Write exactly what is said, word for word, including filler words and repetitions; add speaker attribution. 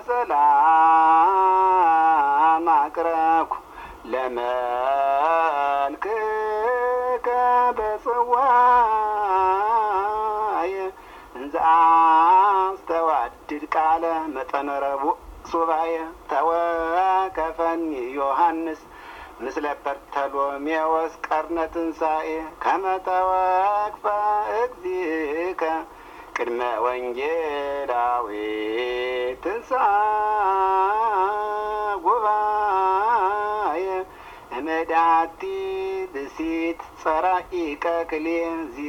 Speaker 1: በሰላም አቅረብኩ ለመልክከ በጽዋየ እንዘ አስተዋድድ ቃለ መጠነ ረቡዕ ሱባኤ ተወከፈኒ ዮሐንስ ምስለ በርተሎሜዎስ ቀርነ ትንሣኤ ከመ ተወክፈ እግዚእከ ቅድመ ወንጌላዊ ትንሣኤ ጉባኤ እምዳቲ ብእሲት ጸራኢቀ ክልኤ